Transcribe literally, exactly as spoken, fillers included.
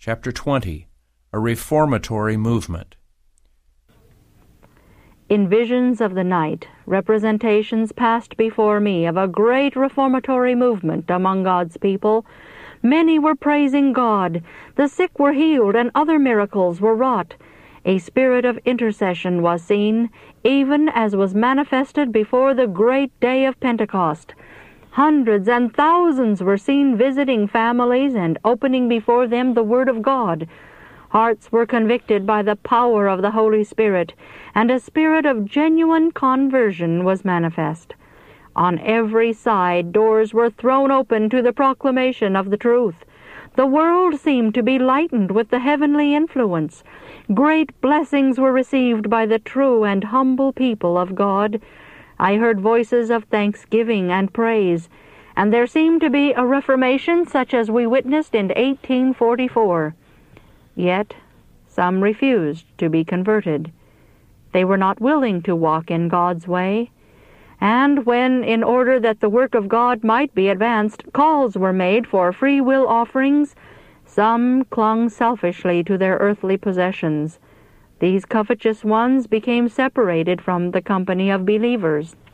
Chapter twenty, A Reformatory Movement. In visions of the night, representations passed before me of a great reformatory movement among God's people. Many were praising God, the sick were healed, and other miracles were wrought. A spirit of intercession was seen, even as was manifested before the great day of Pentecost. Hundreds and thousands were seen visiting families and opening before them the Word of God. Hearts were convicted by the power of the Holy Spirit, and a spirit of genuine conversion was manifest. On every side doors were thrown open to the proclamation of the truth. The world seemed to be lightened with the heavenly influence. Great blessings were received by the true and humble people of God. I heard voices of thanksgiving and praise, and there seemed to be a reformation such as we witnessed in eighteen forty-four. Yet some refused to be converted. They were not willing to walk in God's way. And when, in order that the work of God might be advanced, calls were made for free will offerings, some clung selfishly to their earthly possessions. These covetous ones became separated from the company of believers.